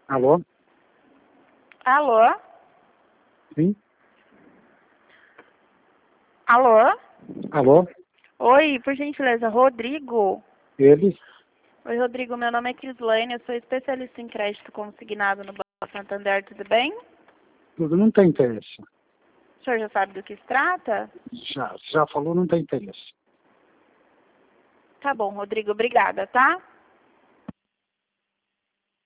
Alô? Alô? Sim? Alô? Alô? Oi, por gentileza, Rodrigo. Ele? Oi, Rodrigo, meu nome é Crislaine, eu sou especialista em crédito consignado no Banco Santander, tudo bem? Tudo não tem interesse. O senhor já sabe do que se trata? Já falou, não tem interesse. Tá bom, Rodrigo, obrigada, tá?